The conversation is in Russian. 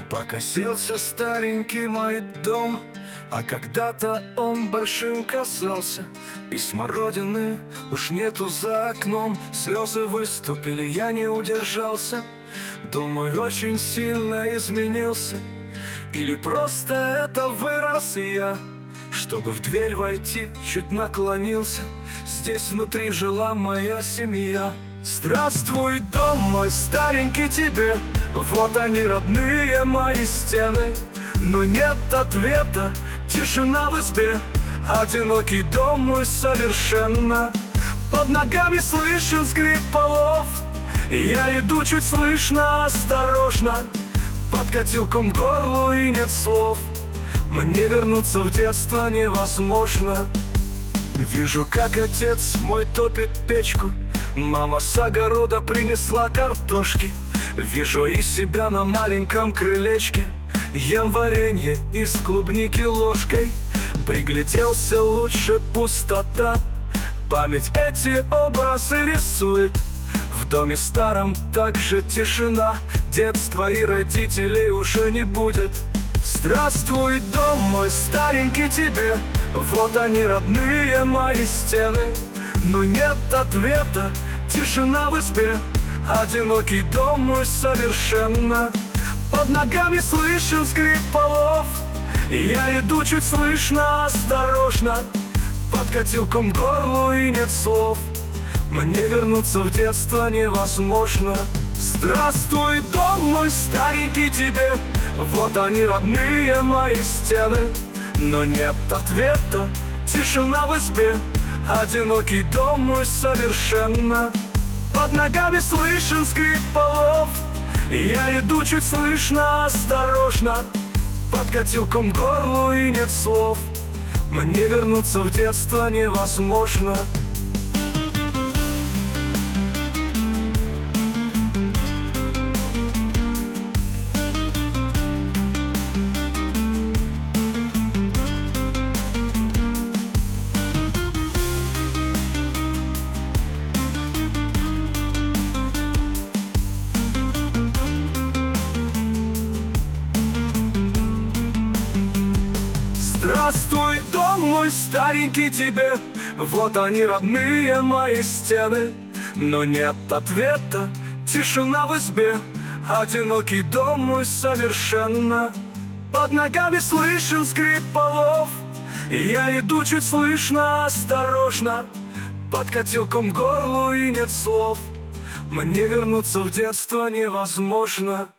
Покосился старенький мой дом, а когда-то он большим казался. И смородины уж нету за окном, слезы выступили, я не удержался. Думаю, очень сильно изменился, или просто это вырос я. Чтобы в дверь войти, чуть наклонился. Здесь внутри жила моя семья. Здравствуй, дом мой старенький, тебе. Вот они, родные мои стены. Но нет ответа, тишина в избе. Одинокий дом мой совершенно. Под ногами слышен скрип полов. Я иду чуть слышно, осторожно. Подкатил ком к горлу и нет слов. Мне вернуться в детство невозможно. Вижу, как отец мой топит печку. Мама с огорода принесла картошки. Вижу и себя на маленьком крылечке. Ем варенье из клубники ложкой. Пригляделся, лучше пустота. Память эти образы рисует. В доме старом также тишина. Детства и родителей уже не будет. Здравствуй, дом мой старенький, тебе. Вот они, родные мои стены. Но нет ответа, тишина в избе. Одинокий дом мой совершенно. Под ногами слышен скрип полов. Я иду чуть слышно, осторожно. Подкатил ком к горлу и нет слов. Мне вернуться в детство невозможно. Здравствуй, дом мой старенький, тебе. Вот они, родные мои стены. Но нет ответа, тишина в избе. Одинокий дом мой совершенно. Под ногами слышен скрип полов. Я иду чуть слышно, осторожно. Подкатил ком к горлу и нет слов. Мне вернуться в детство невозможно. Здравствуй, дом мой старенький, тебе. Вот они, родные мои стены. Но нет ответа, тишина в избе. Одинокий дом мой совершенно. Под ногами слышен скрип полов. Я иду чуть слышно, осторожно. Подкатил ком к горлу и нет слов. Мне вернуться в детство невозможно.